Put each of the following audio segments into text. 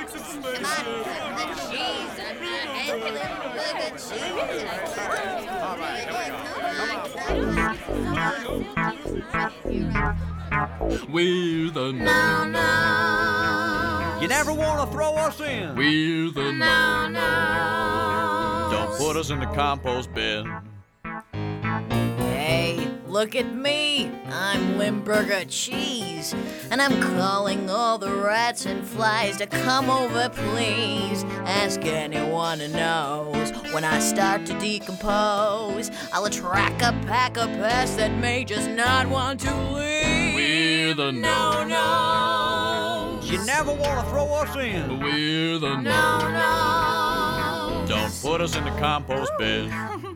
We're the no-no. You never want to throw us in. We're the no-no. Don't put us in the compost bin. Hey, look at me. I'm Limburger Cheese, and I'm calling all the rats and flies to come over, please. Ask anyone who knows. When I start to decompose, I'll attract a pack of pests that may just not want to leave. We're the no-no. You never want to throw us in. We're the no-no. Don't put us in the compost bin.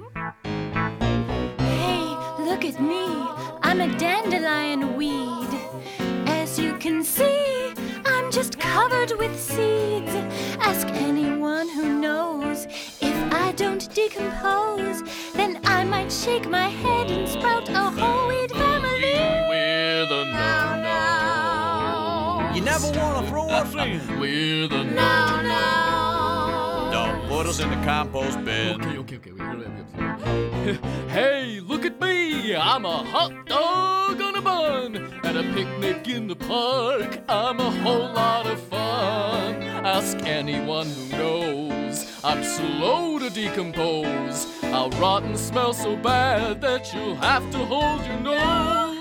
Hey, look at me. I'm a dandelion weed. As you can see, I'm just covered with seeds. Ask anyone who knows. If I don't decompose, then I might shake my head and sprout a whole weed family. We're the no-no. You never want to throw us in. We're the No-no. Don't put us in the compost bin. Okay. Hey, look at me! I'm a hot dog on a bun at a picnic in the park. I'm a whole lot of fun. Ask anyone who knows. I'm slow to decompose. I'll rot and smell so bad that you'll have to hold your nose.